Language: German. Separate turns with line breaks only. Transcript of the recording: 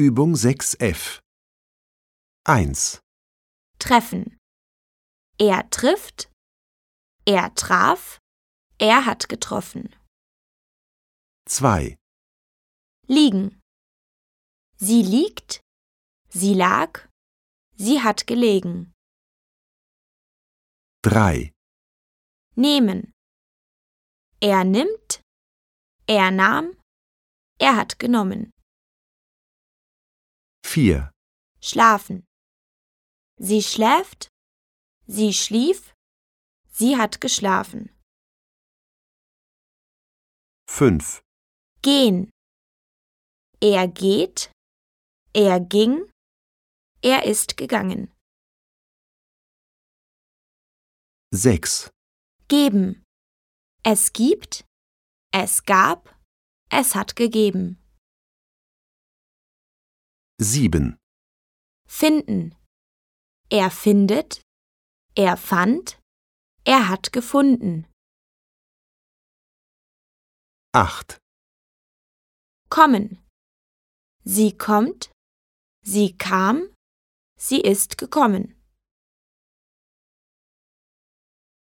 Übung 6f 1.
Treffen. Er trifft, er traf, er hat getroffen.
2.
Liegen. Sie liegt, sie lag, sie hat gelegen.
3.
Nehmen. Er nimmt, er nahm, er hat genommen.
4.
Schlafen. Sie schläft, sie schlief, sie hat geschlafen.
5.
Gehen. Er geht, er ging, er ist gegangen.
6.
Geben. Es gibt, es gab, es hat gegeben.
7.
Finden. Er findet, er fand, er hat gefunden.
8.
Kommen. Sie kommt, sie kam, sie ist gekommen.